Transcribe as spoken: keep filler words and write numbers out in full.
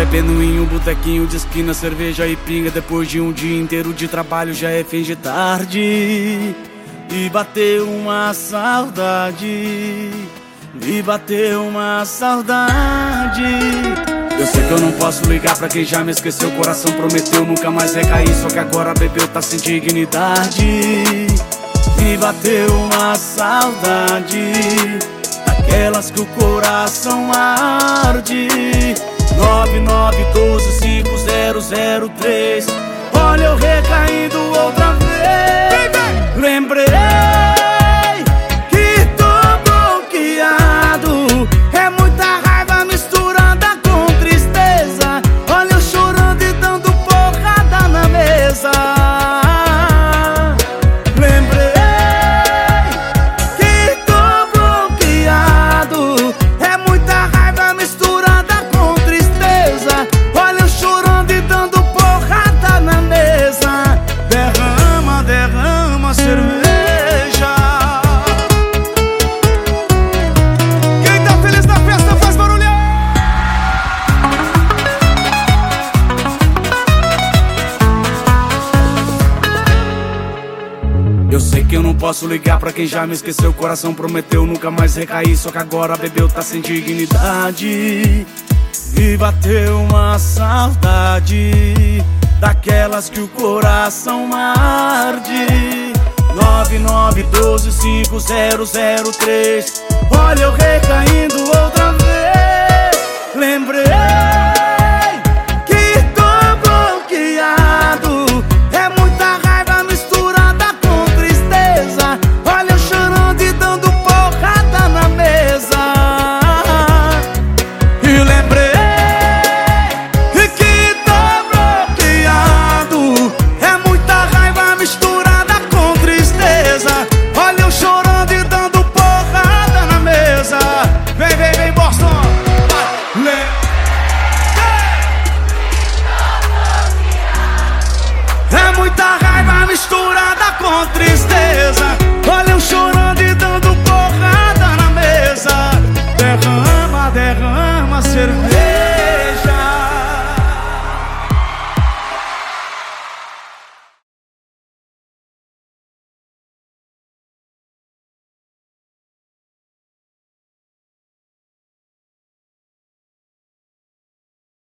bebendo em um botequinho de esquina, cerveja e pinga. Depois de um dia inteiro de trabalho já é fim de tarde. E bateu uma saudade, me bateu uma saudade. Eu sei que eu não posso ligar pra quem já me esqueceu. O coração prometeu nunca mais recair, só que agora bebeu, tá sem dignidade. Me bateu uma saudade, daquelas que o coração arde. Nove nove um dois cinco zero zero três. Olha eu recaindo outra vez. Lembrei que tô bloqueado. É muita raiva misturada com tristeza. Olha eu chorando e dando porrada na mesa. Lembrei que tô bloqueado. É muita raiva misturada com tristeza. Olha eu chorando e dando porrada na mesa. Derrama, derrama cerveja. Quem tá feliz na festa faz barulho. Eu sei que eu não posso ligar pra quem já me esqueceu. O coração prometeu nunca mais recair, só que agora bebeu, tá sem dignidade. E bateu uma saudade, daquelas que o coração arde. Nove nove um dois cinco zero zero três. Olha eu recaindo outra vez. Lembrei que tô bloqueado. É muita raiva misturada com tristeza. Olha eu chorando e dando porrada na mesa. E lembrei que tô bloqueado. É muita raiva misturada com tristeza. Olha eu chorando e dando porrada na mesa. Vem, vem, vem, Boston. É muita raiva misturada com tristeza. Olha eu chorando e dando porrada na mesa. Derrama, derrama cerveja.